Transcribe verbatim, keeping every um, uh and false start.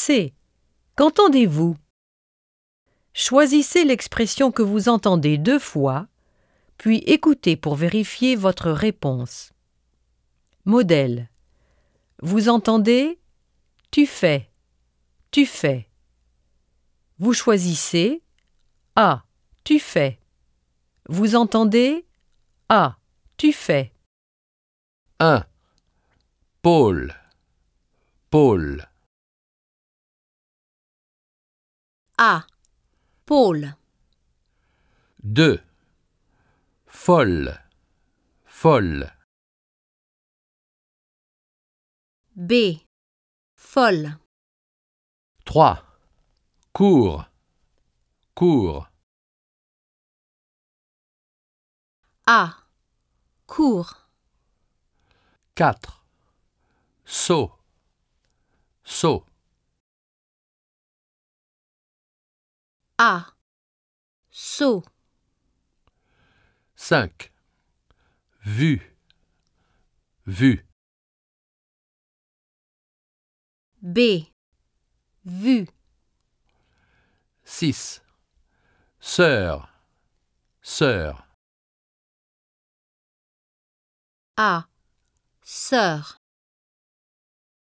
C. Qu'entendez-vous? Choisissez l'expression que vous entendez deux fois, puis écoutez pour vérifier votre réponse. Modèle. Vous entendez « tu fais »,« tu fais ». Vous choisissez « ah, tu fais ». Vous entendez « ah, tu fais ». un. Pôle, pôle. A. Pôle. deux. Folle, folle. B. Folle. trois. Cours, cours. A. Court. quatre. Saut, saut. A. Saut. cinq. Vue, vue. B. Vue. six. Sœur, sœur. A. Sœur.